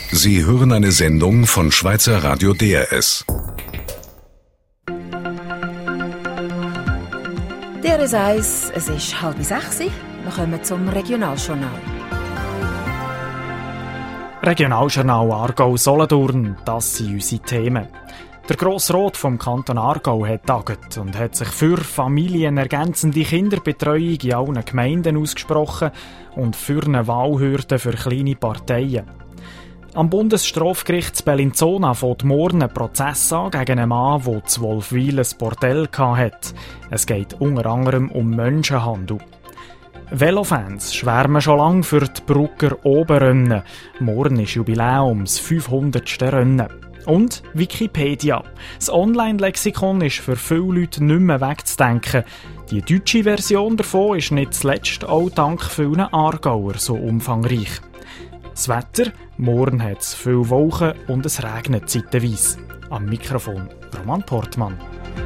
Sie hören eine Sendung von Schweizer Radio DRS. DRS 1, es ist 5:30. Wir kommen zum Regionaljournal. Regionaljournal Aargau-Solothurn, das sind unsere Themen. Der Grossrat vom Kanton Aargau hat tagt und hat sich für familienergänzende Kinderbetreuung in allen Gemeinden ausgesprochen und für eine Wahlhürde für kleine Parteien. Am Bundesstrafgericht Bellinzona fängt morgen ein Prozess an gegen einen Mann, der in Wolfwil ein Bordell hatte. Es geht unter anderem um Menschenhandel. Velofans schwärmen schon lange für die Brugger Oberrennen. Morgen ist Jubiläum, das 500. Rennen. Und Wikipedia. Das Online-Lexikon ist für viele Leute nicht mehr wegzudenken. Die deutsche Version davon ist nicht zuletzt auch dank vielen Aargauer so umfangreich. Das Wetter, morgen hat es viele Wolken und es regnet zeitweise. Am Mikrofon Roman Portmann.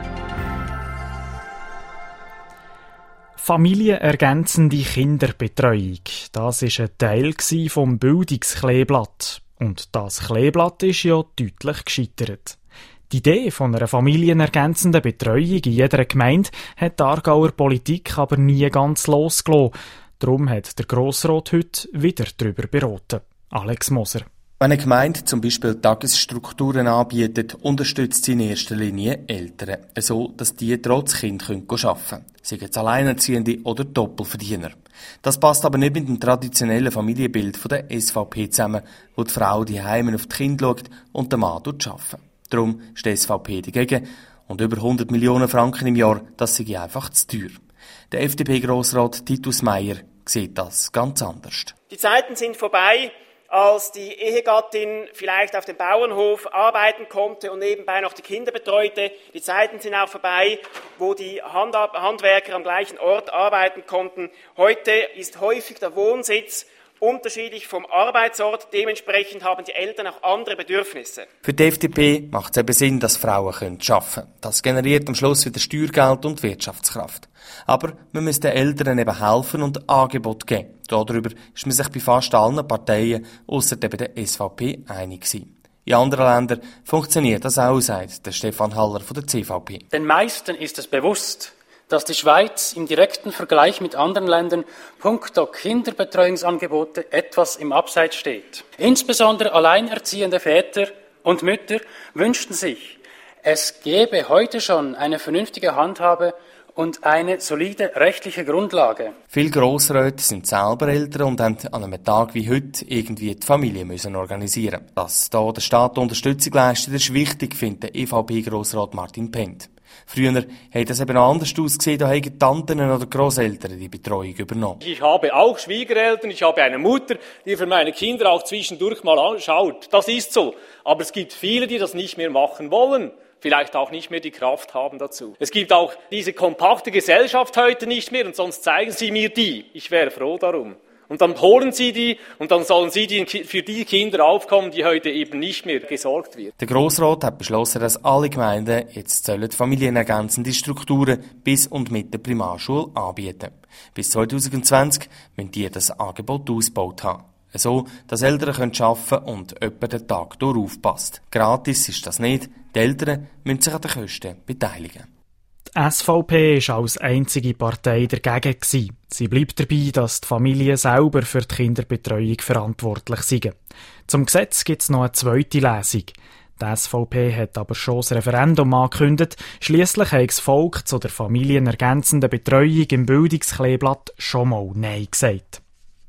Familienergänzende Kinderbetreuung. Das war ein Teil vom Bildungskleeblatt. Und das Kleeblatt ist ja deutlich gescheitert. Die Idee von einer familienergänzenden Betreuung in jeder Gemeinde hat die Aargauer Politik aber nie ganz losgelassen. Darum hat der Grossrat heute wieder darüber beraten. Alex Moser. Wenn eine Gemeinde zum Beispiel Tagesstrukturen anbietet, unterstützt sie in erster Linie Eltern, so dass die trotz Kind arbeiten können. Seien es Alleinerziehende oder Doppelverdiener. Das passt aber nicht mit dem traditionellen Familienbild der SVP zusammen, wo die Frau die Heime auf die Kinder schaut und der Mann arbeitet. Darum ist die SVP dagegen und über 100 Millionen Franken im Jahr, das sei einfach zu teuer. Der FDP-Grossrat Titus Meier sieht das ganz anders. Die Zeiten sind vorbei, als die Ehegattin vielleicht auf dem Bauernhof arbeiten konnte und nebenbei noch die Kinder betreute. Die Zeiten sind auch vorbei, wo die Handwerker am gleichen Ort arbeiten konnten. Heute ist häufig der Wohnsitz unterschiedlich vom Arbeitsort. Dementsprechend haben die Eltern auch andere Bedürfnisse. Für die FDP macht es eben Sinn, dass Frauen arbeiten können. Das generiert am Schluss wieder Steuergeld und Wirtschaftskraft. Aber man muss den Eltern eben helfen und Angebot geben. Darüber ist man sich bei fast allen Parteien, ausser eben der SVP, einig gewesen. In anderen Ländern funktioniert das auch, sagt der Stefan Haller von der CVP. Den meisten ist es bewusst, dass die Schweiz im direkten Vergleich mit anderen Ländern punkto Kinderbetreuungsangebote etwas im Abseits steht. Insbesondere alleinerziehende Väter und Mütter wünschten sich, es gäbe heute schon eine vernünftige Handhabe und eine solide rechtliche Grundlage. Viele Grossräte sind selber Eltern und haben an einem Tag wie heute irgendwie die Familie müssen organisieren. Dass da der Staat Unterstützung leistet, ist wichtig, findet der EVP-Grossrat Martin Pendt. Früher hat das eben anders ausgesehen, da haben Tanten oder Grosseltern die Betreuung übernommen. Ich habe auch Schwiegereltern, ich habe eine Mutter, die für meine Kinder auch zwischendurch mal anschaut. Das ist so. Aber es gibt viele, die das nicht mehr machen wollen. Vielleicht auch nicht mehr die Kraft haben dazu. Es gibt auch diese kompakte Gesellschaft heute nicht mehr und sonst zeigen sie mir die. Ich wäre froh darum. Und dann holen sie die und dann sollen sie für die Kinder aufkommen, die heute eben nicht mehr gesorgt wird. Der Grossrat hat beschlossen, dass alle Gemeinden jetzt familienergänzende Strukturen bis und mit der Primarschule anbieten. Bis 2020 müssen die das Angebot ausgebaut haben. So, dass Eltern arbeiten können und jemand den Tag durch aufpasst. Gratis ist das nicht. Die Eltern müssen sich an den Kosten beteiligen. Die SVP war als einzige Partei dagegen. Sie bleibt dabei, dass die Familien selber für die Kinderbetreuung verantwortlich sind. Zum Gesetz gibt es noch eine zweite Lesung. Die SVP hat aber schon das Referendum angekündigt. Schliesslich hat das Volk zu der familienergänzenden Betreuung im Bildungskleeblatt schon mal Nein gesagt.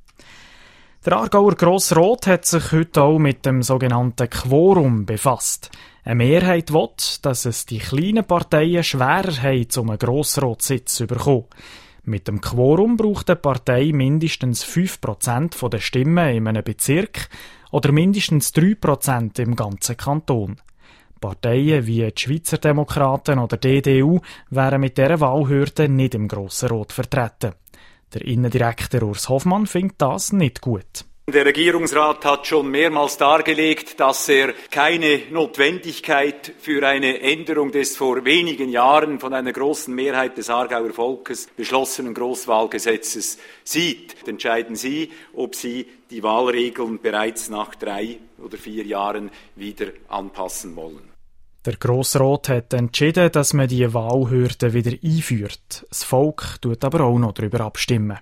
Der Aargauer Grossrat hat sich heute auch mit dem sogenannten Quorum befasst. Eine Mehrheit will, dass es die kleinen Parteien schwerer haben, um einen Grossratssitz zu bekommen. Mit dem Quorum braucht eine Partei mindestens 5% der Stimmen in einem Bezirk oder mindestens 3% im ganzen Kanton. Parteien wie die Schweizer Demokraten oder die DDU wären mit dieser Wahlhürde nicht im Grossen Rat vertreten. Der Innendirektor Urs Hoffmann findet das nicht gut. Der Regierungsrat hat schon mehrmals dargelegt, dass er keine Notwendigkeit für eine Änderung des vor wenigen Jahren von einer großen Mehrheit des Aargauer Volkes beschlossenen Grosswahlgesetzes sieht. Entscheiden Sie, ob Sie die Wahlregeln bereits nach 3 oder 4 Jahren wieder anpassen wollen. Der Grossrat hat entschieden, dass man die Wahlhürde wieder einführt. Das Volk tut aber auch noch darüber abstimmen.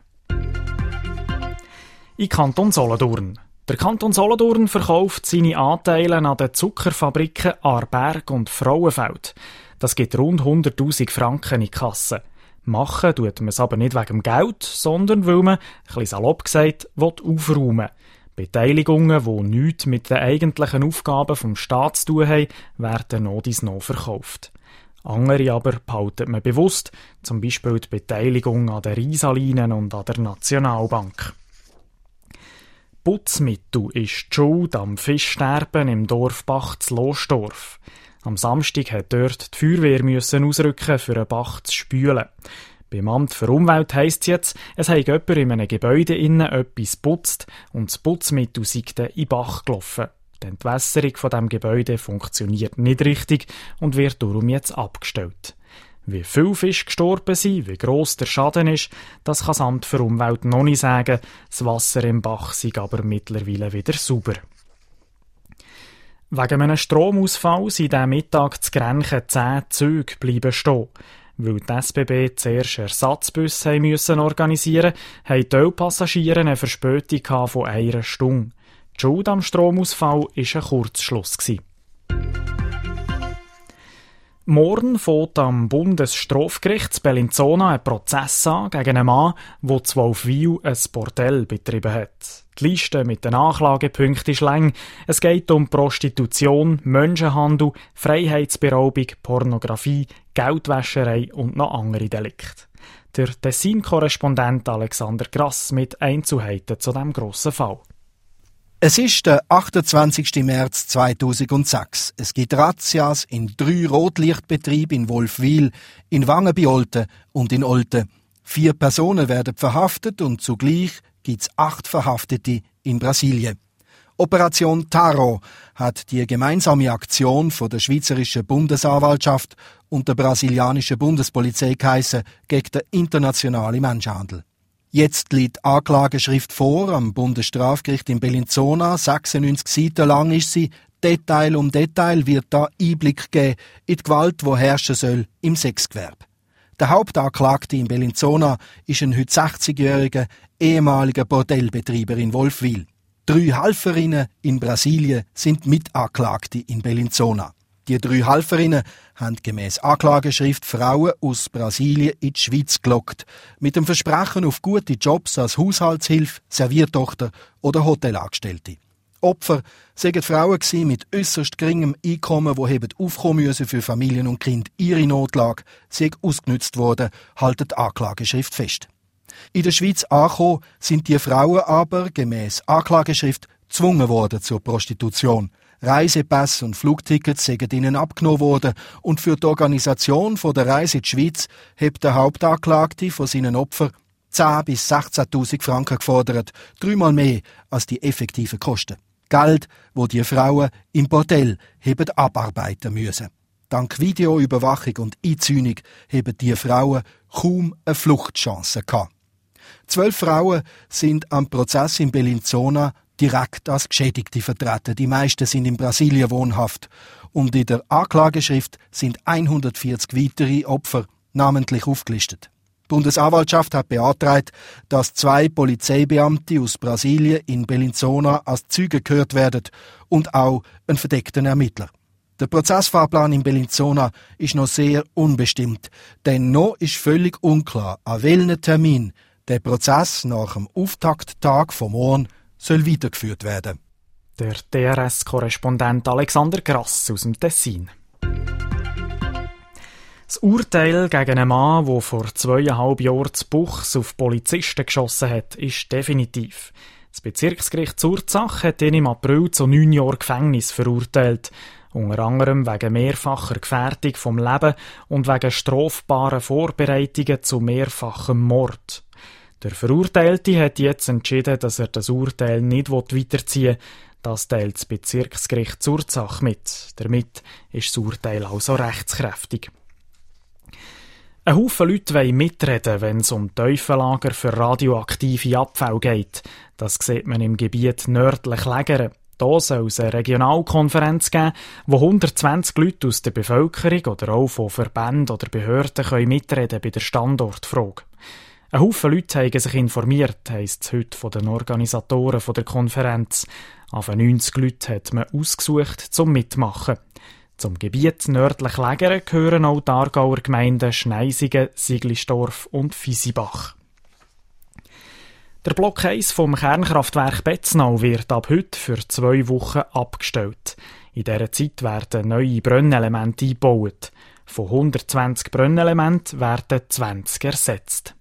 In Kanton Solothurn. Der Kanton Solothurn verkauft seine Anteile an den Zuckerfabriken Aarberg und Frauenfeld. Das gibt rund 100'000 Franken in die Kasse. Machen tut man es aber nicht wegen dem Geld, sondern weil man, ein bisschen salopp gesagt, aufräumen will. Beteiligungen, die nichts mit den eigentlichen Aufgaben vom Staat zu tun haben, werden noch verkauft. Andere aber behaltet man bewusst, zum Beispiel die Beteiligung an den Risalinen und an der Nationalbank. Putzmittel ist die Schuld am Fischsterben im Dorf Bach zu Lostorf. Am Samstag hat dort die Feuerwehr ausrücken, für einen Bach zu spülen. Beim Amt für Umwelt heisst es jetzt, es habe jemand in einem Gebäude innen etwas geputzt und das Putzmittel sei dann in den Bach gelaufen. Die Entwässerung von diesem Gebäude funktioniert nicht richtig und wird darum jetzt abgestellt. Wie viele Fische gestorben sind, wie gross der Schaden ist, das kann das Amt für Umwelt noch nicht sagen. Das Wasser im Bach sei aber mittlerweile wieder sauber. Wegen einem Stromausfall sind am Mittag zu Grenchen 10 Züge bleiben stehen. Weil die SBB zuerst Ersatzbusse organisieren mussten, hatten die Teilpassagiere eine Verspätung von 1 Stunde. Die Schuld am Stromausfall war ein Kurzschluss. Morgen fängt am Bundesstrafgericht in Bellinzona ein Prozess an gegen einen Mann, der zu Wolfwil ein Bordell betrieben hat. Die Liste mit den Anklagepunkten ist lang. Es geht um Prostitution, Menschenhandel, Freiheitsberaubung, Pornografie, Geldwäscherei und noch andere Delikte. Der Tessin-Korrespondent Alexander Grass mit Einzelheiten zu diesem grossen Fall. Es ist der 28. März 2006. Es gibt Razzias in 3 Rotlichtbetrieben in Wolfwil, in Wangen bei Olten und in Olten. 4 Personen werden verhaftet und zugleich gibt es 8 Verhaftete in Brasilien. Operation Taro hat die gemeinsame Aktion von der Schweizerischen Bundesanwaltschaft und der brasilianischen Bundespolizei geheissen gegen den internationalen Menschenhandel. Jetzt liegt Anklageschrift vor am Bundesstrafgericht in Bellinzona. 96 Seiten lang ist sie. Detail um Detail wird da Einblick geben in die Gewalt, die herrschen soll im Sexgewerbe. Der Hauptanklagte in Bellinzona ist ein heute 60-jähriger ehemaliger Bordellbetreiber in Wolfwil. 3 Helferinnen in Brasilien sind Mitanklagte in Bellinzona. Die 3 Helferinnen haben gemäss Anklageschrift Frauen aus Brasilien in die Schweiz gelockt, mit dem Versprechen auf gute Jobs als Haushaltshilfe, Serviertochter oder Hotelangestellte. Opfer seien Frauen mit äusserst geringem Einkommen, die aufkommen müssen für Familien und Kinder. Ihre Notlage sei ausgenutzt worden, haltet die Anklageschrift fest. In der Schweiz angekommen sind die Frauen aber gemäss Anklageschrift gezwungen worden zur Prostitution. Reisepässe und Flugtickets seien ihnen abgenommen worden und für die Organisation der Reise in die Schweiz hat der Hauptanklagte von seinen Opfern 10.000 bis 16.000 Franken gefordert, 3-mal mehr als die effektiven Kosten. Geld, wo die Frauen im Bordell haben abarbeiten müssen. Dank Videoüberwachung und Einzäunung haben die Frauen kaum eine Fluchtchance gehabt. 12 Frauen sind am Prozess in Bellinzona direkt als Geschädigte vertreten. Die meisten sind in Brasilien wohnhaft. Und in der Anklageschrift sind 140 weitere Opfer namentlich aufgelistet. Die Bundesanwaltschaft hat beantragt, dass 2 Polizeibeamte aus Brasilien in Bellinzona als Zeugen gehört werden und auch ein verdeckter Ermittler. Der Prozessfahrplan in Bellinzona ist noch sehr unbestimmt, denn noch ist völlig unklar, an welchem Termin der Prozess nach dem Auftakttag vom morgen soll weitergeführt werden. Der DRS-Korrespondent Alexander Grass aus dem Tessin. Das Urteil gegen einen Mann, der vor 2,5 Jahren zu Buchs auf Polizisten geschossen hat, ist definitiv. Das Bezirksgericht Zurzach hat ihn im April zu 9 Jahren Gefängnis verurteilt. Unter anderem wegen mehrfacher Gefährdung vom Leben und wegen strafbaren Vorbereitungen zu mehrfachem Mord. Der Verurteilte hat jetzt entschieden, dass er das Urteil nicht weiterziehen will. Das teilt das Bezirksgericht Zurzach mit. Damit ist das Urteil also rechtskräftig. Ein Haufen Leute wollen mitreden, wenn es um Teufellager für radioaktive Abfälle geht. Das sieht man im Gebiet nördlich Lägere. Hier soll es eine Regionalkonferenz geben, wo 120 Leute aus der Bevölkerung oder auch von Verbänden oder Behörden mitreden bei der Standortfrage. Ein Haufen Leute haben sich informiert, heisst es heute von den Organisatoren der Konferenz. Auf 90 Leute hat man ausgesucht zum Mitmachen. Zum Gebiet nördlich Lägere gehören auch die Aargauer Gemeinden Schneisigen, Siglisdorf und Visibach. Der Block 1 vom Kernkraftwerk Betznau wird ab heute für 2 Wochen abgestellt. In dieser Zeit werden neue Brennelemente eingebaut. Von 120 Brennelementen werden 20 ersetzt.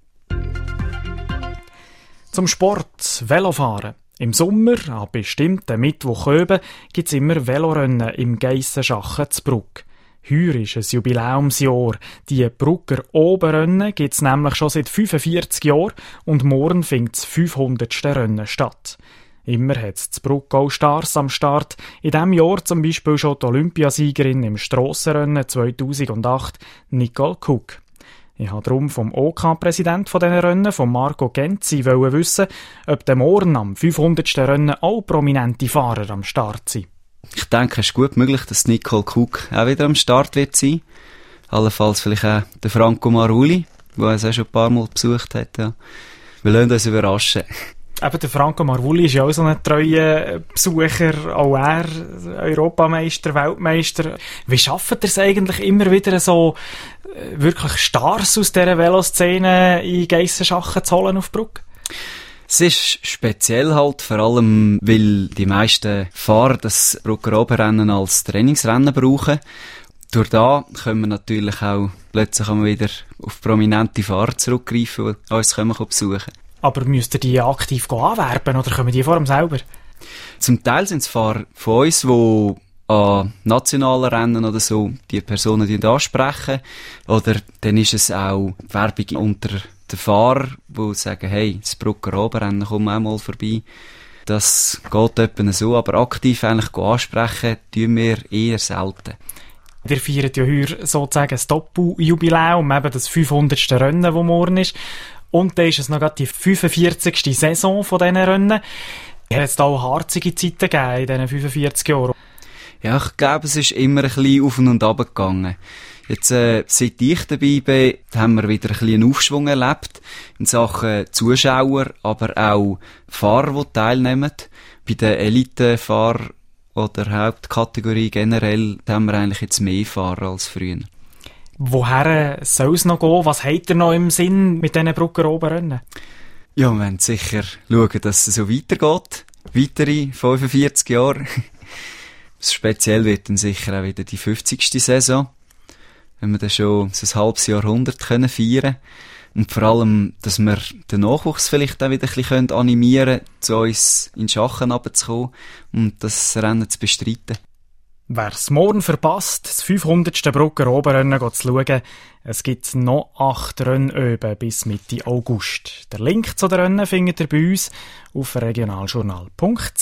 Zum Sport, Velofahren. Im Sommer, an bestimmten Mittwochöben, gibt es immer Velorennen im Geissenschachen zu Brugg. Heuer ist ein Jubiläumsjahr. Die Brugger Oberrennen gibt es nämlich schon seit 45 Jahren und morgen findet das 500. Rennen statt. Immer hat es zu Brugg auch Stars am Start. In diesem Jahr zum Beispiel schon die Olympiasiegerin im Strassenrennen 2008, Nicole Cook. Ich wollte darum vom OK-Präsident von diesen Rennen, von Marco Genzi, wissen, ob der morgen am 500. Rennen auch prominente Fahrer am Start sind. Ich denke, es ist gut möglich, dass Nicole Cook auch wieder am Start wird sein. Allenfalls vielleicht auch der Franco Marulli, der uns auch schon ein paar Mal besucht hat. Ja. Wir lassen uns überraschen. Eben, der Franco Marulli ist ja auch so ein treuer Besucher, auch er, Europameister, Weltmeister. Wie schafft er es eigentlich immer wieder so wirklich Stars aus dieser Veloszene in Geissenschachen zu holen auf Brugg? Es ist speziell halt, vor allem, weil die meisten Fahrer das Brugger Oberrennen als Trainingsrennen brauchen. Durch da können wir natürlich auch plötzlich wieder auf prominente Fahrer zurückgreifen, die uns besuchen können. Aber müsst ihr die aktiv anwerben oder kommen die vor allem selber? Zum Teil sind es Fahrer von uns, die an nationalen Rennen oder so die Personen ansprechen. Oder dann ist es auch Werbung unter den Fahrern, die sagen, hey, das Brugger Oberrennen, komm auch mal vorbei. Das geht etwa so, aber aktiv eigentlich ansprechen tun wir eher selten. Ihr feiert ja heute sozusagen das Doppeljubiläum, eben das 500. Rennen, das morgen ist. Und dann ist es noch gerade die 45. Saison von diesen Rennen. Hat es da auch harzige Zeiten gegeben in diesen 45 Jahren? Ja, ich glaube, es ist immer ein bisschen auf und ab gegangen. Jetzt, seit ich dabei bin, haben wir wieder ein bisschen einen Aufschwung erlebt in Sachen Zuschauer, aber auch Fahrer, die teilnehmen. Bei den Elitefahrern oder Hauptkategorie generell haben wir eigentlich jetzt mehr Fahrer als früher. Woher soll es noch gehen? Was habt ihr noch im Sinn mit diesen Brugger Oberrennen? Ja, wir wollen sicher schauen, dass es so weitergeht. Weitere 45 Jahre. Speziell wird dann sicher auch wieder die 50. Saison. Wenn wir dann schon so ein halbes Jahrhundert feiern können. Und vor allem, dass wir den Nachwuchs vielleicht auch wieder ein bisschen animieren können, zu uns in Schachen runterzukommen und das Rennen zu bestreiten. Wer es morgen verpasst, das 500. Brugger Oberrennen zu schauen, es gibt noch 8 Rennöben bis Mitte August. Der Link zu den Rennen findet ihr bei uns auf regionaljournal.ch.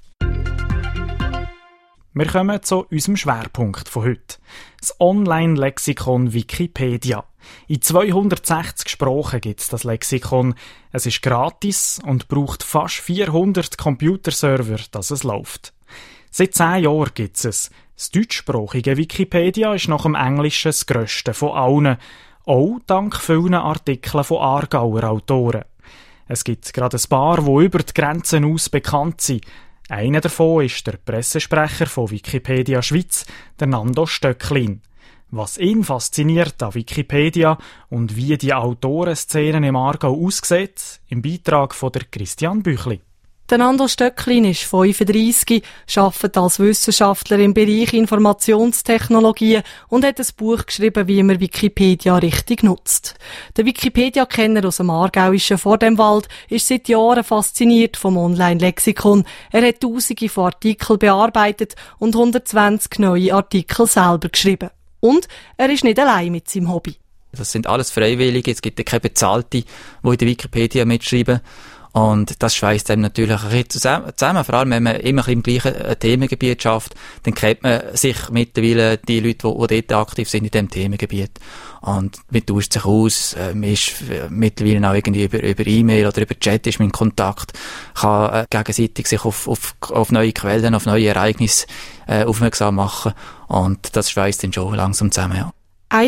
Wir kommen zu unserem Schwerpunkt von heute. Das Online-Lexikon Wikipedia. In 260 Sprachen gibt es das Lexikon. Es ist gratis und braucht fast 400 Computerserver, dass es läuft. Seit 10 Jahren gibt es. Das deutschsprachige Wikipedia ist nach dem Englischen das grösste von allen. Auch dank vielen Artikeln von Aargauer Autoren. Es gibt gerade ein paar, die über die Grenzen aus bekannt sind. Einer davon ist der Pressesprecher von Wikipedia Schweiz, der Nando Stöcklin. Was ihn fasziniert an Wikipedia und wie die Autorenszene im Aargau aussieht, im Beitrag von der Christian Büchli. Der Nando Stöcklin ist 35, arbeitet als Wissenschaftler im Bereich Informationstechnologien und hat ein Buch geschrieben, wie man Wikipedia richtig nutzt. Der Wikipedia-Kenner aus dem Aargauischen Vordemwald ist seit Jahren fasziniert vom Online-Lexikon. Er hat Tausende von Artikeln bearbeitet und 120 neue Artikel selber geschrieben. Und er ist nicht allein mit seinem Hobby. Das sind alles Freiwillige, es gibt ja keine Bezahlte, die in der Wikipedia mitschreiben. Und das schweißt einem natürlich ein bisschen zusammen. Vor allem, wenn man immer im gleichen Themengebiet schafft, dann kennt man sich mittlerweile die Leute, die dort aktiv sind in diesem Themengebiet. Und man tauscht sich aus, man ist mittlerweile auch irgendwie über E-Mail oder über Chat ist man in Kontakt, kann gegenseitig sich auf neue Quellen, auf neue Ereignisse aufmerksam machen. Und das schweißt dann schon langsam zusammen, ja.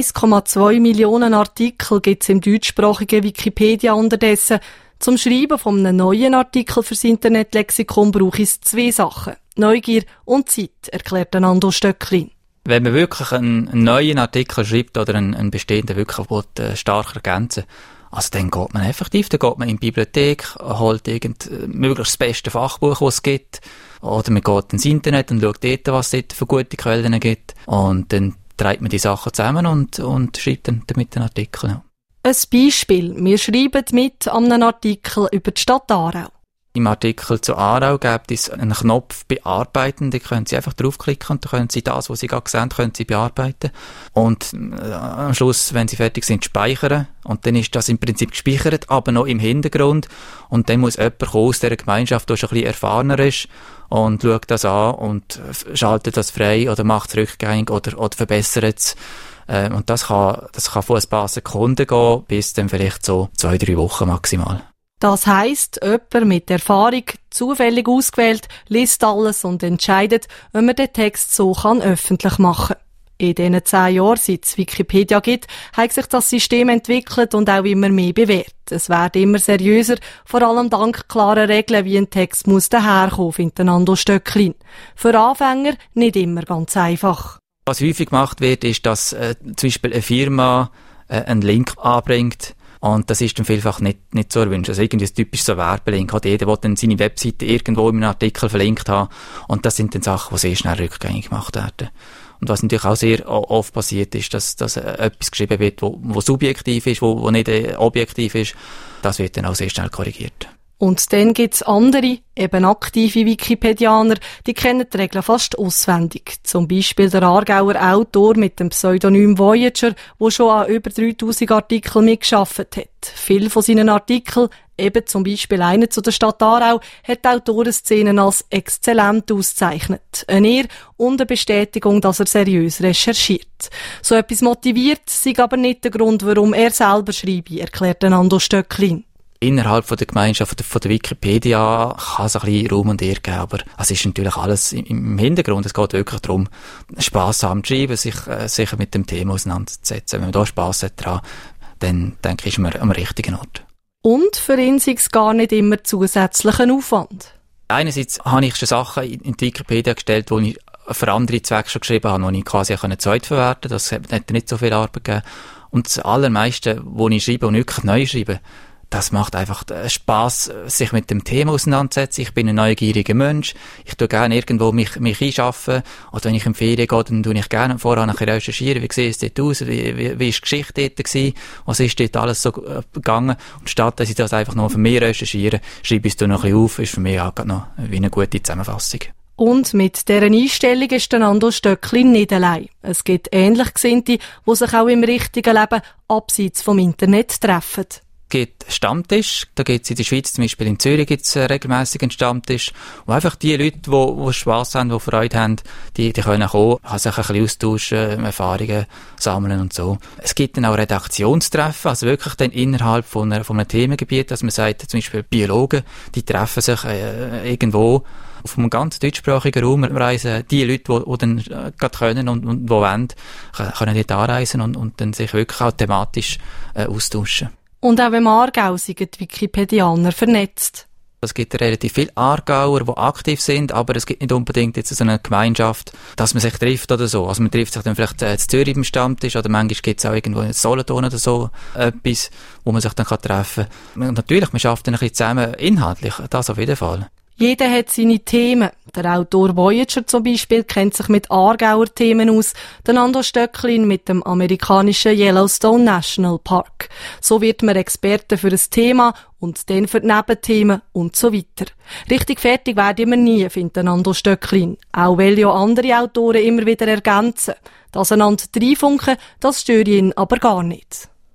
1,2 Millionen Artikel gibt es im deutschsprachigen Wikipedia unterdessen. Zum Schreiben von einem neuen Artikel fürs Internetlexikon brauche ich 2 Sachen. Neugier und Zeit, erklärt Nando Stöcklin. Wenn man wirklich einen neuen Artikel schreibt oder einen bestehenden wirklich stark ergänzen, also dann geht man effektiv, dann geht man in die Bibliothek, holt möglichst das beste Fachbuch, das es gibt, oder man geht ins Internet und schaut dort, was es dort für gute Quellen gibt, und dann trägt man die Sachen zusammen und schreibt dann damit einen Artikel. Ja. Ein Beispiel. Wir schreiben mit an einem Artikel über die Stadt Aarau. Im Artikel zu Aarau gibt es einen Knopf «Bearbeiten». Da können Sie einfach draufklicken und dann können Sie das, was Sie gerade gesehen haben, können Sie bearbeiten. Und am Schluss, wenn Sie fertig sind, speichern. Und dann ist das im Prinzip gespeichert, aber noch im Hintergrund. Und dann muss jemand kommen aus dieser Gemeinschaft, der schon ein bisschen erfahrener ist, und schaut das an und schaltet das frei oder macht es rückgängig oder verbessert es. Und das kann von ein paar Sekunden gehen, bis dann vielleicht so 2-3 Wochen maximal. Das heisst, jemand mit Erfahrung, zufällig ausgewählt, liest alles und entscheidet, ob man den Text so öffentlich machen kann. In diesen 10 Jahren, seit es Wikipedia gibt, hat sich das System entwickelt und auch immer mehr bewährt. Es wird immer seriöser, vor allem dank klarer Regeln, wie ein Text muss daherkommen, findet Nando Stöcklin. Für Anfänger nicht immer ganz einfach. Was häufig gemacht wird, ist, dass zum Beispiel eine Firma einen Link anbringt, und das ist dann vielfach nicht so erwünscht. Also irgendwie ein typischer so Werbelink hat jeder, der dann seine Webseite irgendwo in einem Artikel verlinkt hat, und das sind dann Sachen, die sehr schnell rückgängig gemacht werden. Und was natürlich auch sehr oft passiert ist, dass etwas geschrieben wird, wo subjektiv ist, wo nicht objektiv ist, das wird dann auch sehr schnell korrigiert. Und dann gibt's andere, eben aktive Wikipedianer, die kennen die Regeln fast auswendig. Zum Beispiel der Aargauer Autor mit dem Pseudonym Voyager, der schon an über 3000 Artikeln mitgearbeitet hat. Viele von seinen Artikeln, eben zum Beispiel einer zu der Stadt Aarau, hat die Autorenszenen als exzellent ausgezeichnet. Eine Ehre und eine Bestätigung, dass er seriös recherchiert. So etwas motiviert, sei aber nicht der Grund, warum er selber schreibe, erklärt Nando Stöcklin. Innerhalb von der Gemeinschaft von der Wikipedia kann es ein bisschen Raum und Ehre geben, aber es ist natürlich alles im Hintergrund. Es geht wirklich darum, Spass haben zu schreiben, sich mit dem Thema auseinanderzusetzen. Wenn man da Spass hat dran, dann denke ich, ist man am richtigen Ort. Und für ihn sei es gar nicht immer zusätzlichen Aufwand. Einerseits habe ich schon Sachen in die Wikipedia gestellt, die ich für andere Zwecke schon geschrieben habe, die ich quasi zweitverwerten konnte. Das hat nicht so viel Arbeit gegeben. Und das Allermeiste, was ich schreibe und wirklich neu schreibe, das macht einfach Spass, sich mit dem Thema auseinanderzusetzen. Ich bin ein neugieriger Mensch. Ich tue gerne irgendwo mich einschaffen. Oder wenn ich in die Ferien gehe, dann tue ich gerne vorher recherchieren. Wie sieht es dort aus? Wie ist die Geschichte dort gewesen? Was ist dort alles so gegangen? Und statt, dass ich das einfach nur für mich recherchiere, schreibe ich es dann noch ein bisschen auf. Ist für mich auch noch wie eine gute Zusammenfassung. Und mit dieser Einstellung ist der Nando Stöcklin nicht allein. Es gibt ähnlich Gesinnte, die sich auch im richtigen Leben abseits vom Internet treffen. Es gibt Stammtisch, da gibt es in der Schweiz, zum Beispiel in Zürich gibt es regelmässig einen Stammtisch, wo einfach die Leute, die Spass haben, die Freude haben, die können kommen, sich ein bisschen austauschen, Erfahrungen sammeln und so. Es gibt dann auch Redaktionstreffen, also wirklich dann innerhalb von einem Themengebiet, dass man sagt, zum Beispiel Biologen, die treffen sich irgendwo auf einem ganz deutschsprachigen Raum reisen. Die Leute, die dann gerade können und die wollen, können dort anreisen und dann sich wirklich auch thematisch austauschen. Und auch im Aargau sind die Wikipedianer vernetzt. Es gibt relativ viele Aargauer, die aktiv sind, aber es gibt nicht unbedingt jetzt so eine Gemeinschaft, dass man sich trifft oder so. Also man trifft sich dann vielleicht in Zürich im Stammtisch oder manchmal gibt es auch irgendwo in Solothurn oder so etwas, wo man sich dann treffen kann. Und natürlich, man schafft dann ein bisschen zusammen inhaltlich, das auf jeden Fall. Jeder hat seine Themen. Der Autor Voyager zum Beispiel kennt sich mit Aargauer Themen aus, der Nando Stöcklin mit dem amerikanischen Yellowstone National Park. So wird man Experte für ein Thema und dann für die Nebenthemen und so weiter. Richtig fertig werden wir nie, findet Nando Stöcklin. Auch weil ja andere Autoren immer wieder ergänzen. Das einander reinfunken, das stört ihn aber gar nicht.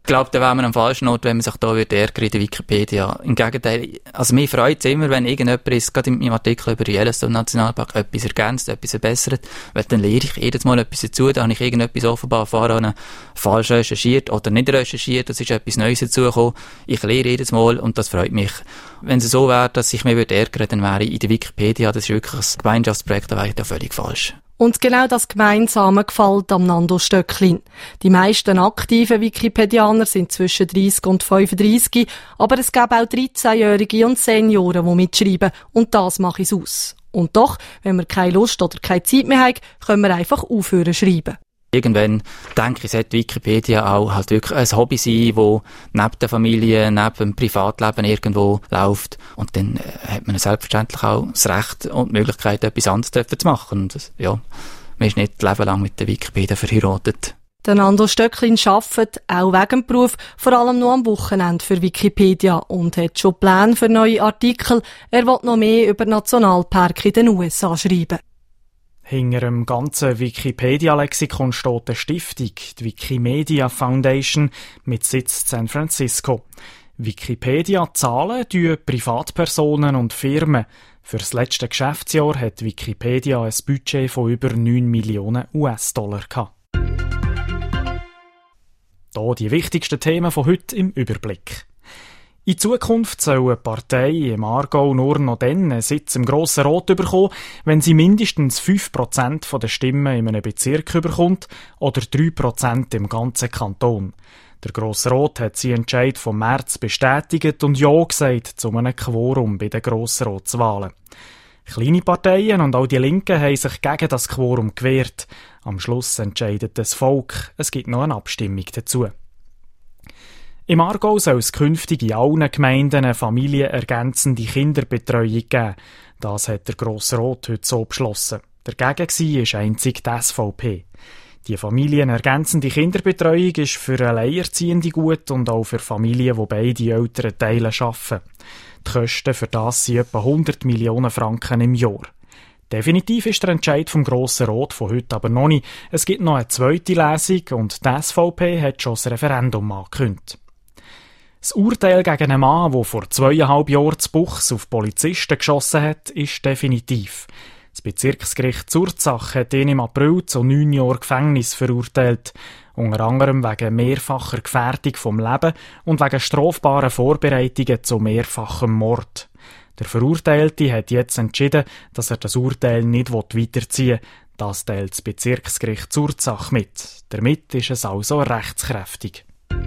Ich glaube, da wäre man am falschen Ort, wenn man sich da ärgern in der Wikipedia. Im Gegenteil, also mir freut es immer, wenn irgendjemand ist, gerade in meinem Artikel über den Yellowstone Nationalpark, etwas ergänzt, etwas verbessert, weil dann lehre ich jedes Mal etwas dazu, da habe ich irgendetwas offenbar vorher falsch recherchiert oder nicht recherchiert, es ist etwas Neues dazugekommen. Ich lehre jedes Mal und das freut mich. Wenn es so wäre, dass ich mich ärgern, dann wäre ich in der Wikipedia, das ist wirklich ein Gemeinschaftsprojekt, da wäre ich da völlig falsch. Und genau das Gemeinsame gefällt am Nando Stöcklin. Die meisten aktiven Wikipedianer sind zwischen 30 und 35, aber es gab auch 13-Jährige und Senioren, die mitschreiben. Und das mache ich aus. Und doch, wenn wir keine Lust oder keine Zeit mehr haben, können wir einfach aufhören zu schreiben. Irgendwann denke ich, sollte Wikipedia auch halt wirklich ein Hobby sein, das neben der Familie, neben dem Privatleben irgendwo läuft. Und dann hat man selbstverständlich auch das Recht und die Möglichkeit, etwas anderes zu machen. Und ja, man ist nicht Leben lang mit der Wikipedia verheiratet. Der Nando Stöcklin arbeitet, auch wegen dem Beruf, vor allem nur am Wochenende für Wikipedia und hat schon Pläne für neue Artikel. Er will noch mehr über Nationalparke in den USA schreiben. Hinter dem ganzen Wikipedia-Lexikon steht eine Stiftung, die Wikimedia Foundation, mit Sitz in San Francisco. Wikipedia-Zahlen tun Privatpersonen und Firmen. Für das letzte Geschäftsjahr hat Wikipedia ein Budget von über 9 Millionen US-Dollar gehabt. Hier die wichtigsten Themen von heute im Überblick. In Zukunft soll eine Partei im Aargau nur noch dann einen Sitz im Grossen Rat bekommen, wenn sie mindestens 5% der Stimmen in einem Bezirk bekommt oder 3% im ganzen Kanton. Der Grosse Rat hat seinen Entscheid vom März bestätigt und Ja gesagt zu einem Quorum bei den Grossratswahlen. Kleine Parteien und auch die Linken haben sich gegen das Quorum gewehrt. Am Schluss entscheidet das Volk. Es gibt noch eine Abstimmung dazu. Im Aargau soll es künftig in allen Gemeinden eine familienergänzende Kinderbetreuung geben. Das hat der Grosse Rat heute so beschlossen. Dagegen war einzig die SVP. Die familienergänzende Kinderbetreuung ist für Alleinerziehende gut und auch für Familien, die beide Eltern Teile arbeiten. Die Kosten für das sind etwa 100 Millionen Franken im Jahr. Definitiv ist der Entscheid vom Grossen Rat von heute aber noch nicht. Es gibt noch eine zweite Lesung und die SVP hat schon das Referendum angekündigt. Das Urteil gegen einen Mann, der vor 2,5 Jahren zu Buchs auf Polizisten geschossen hat, ist definitiv. Das Bezirksgericht Zurzach hat ihn im April zu 9 Jahren Gefängnis verurteilt. Unter anderem wegen mehrfacher Gefährdung vom Leben und wegen strafbaren Vorbereitungen zu mehrfachem Mord. Der Verurteilte hat jetzt entschieden, dass er das Urteil nicht weiterziehen will. Das teilt das Bezirksgericht Zurzach mit. Damit ist es also rechtskräftig.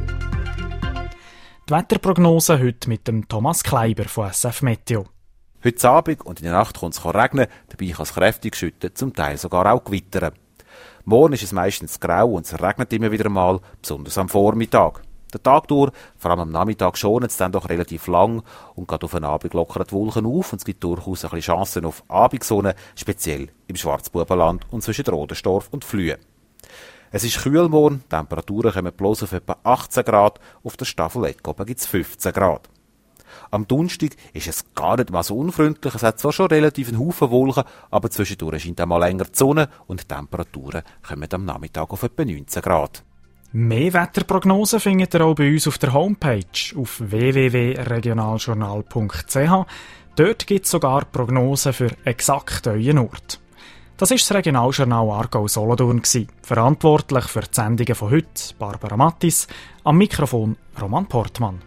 Die Wetterprognose heute mit dem Thomas Kleiber von SF Meteo. Heute Abend und in der Nacht kann es regnen, dabei kann es kräftig schütten, zum Teil sogar auch gewittern. Morgen ist es meistens grau und es regnet immer wieder mal, besonders am Vormittag. Der Tag durch, vor allem am Nachmittag, schont es dann doch relativ lang und geht auf den Abend lockern die Wolken auf und es gibt durchaus ein bisschen Chancen auf Abendsonne, speziell im Schwarzbubenland und zwischen Rodenstorf und Flühe. Es ist kühl morgen, die Temperaturen kommen bloß auf etwa 18 Grad, auf der Staffel Eckoben gibt es 15 Grad. Am Donnerstag ist es gar nicht mal so unfreundlich, es hat zwar schon relativ einen Haufen Wolken, aber zwischendurch scheint einmal länger die Sonne und die Temperaturen kommen am Nachmittag auf etwa 19 Grad. Mehr Wetterprognosen findet ihr auch bei uns auf der Homepage auf www.regionaljournal.ch. Dort gibt es sogar Prognosen für exakt euren Ort. Das war das Regionaljournal Aargau-Solothurn. Verantwortlich für die Sendungen von heute Barbara Mattis, am Mikrofon Roman Portmann.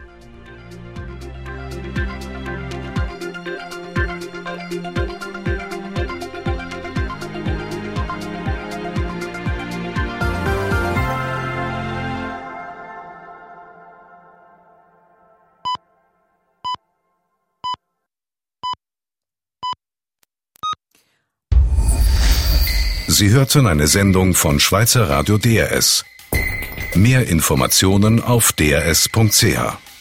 Sie hörten eine Sendung von Schweizer Radio DRS. Mehr Informationen auf drs.ch.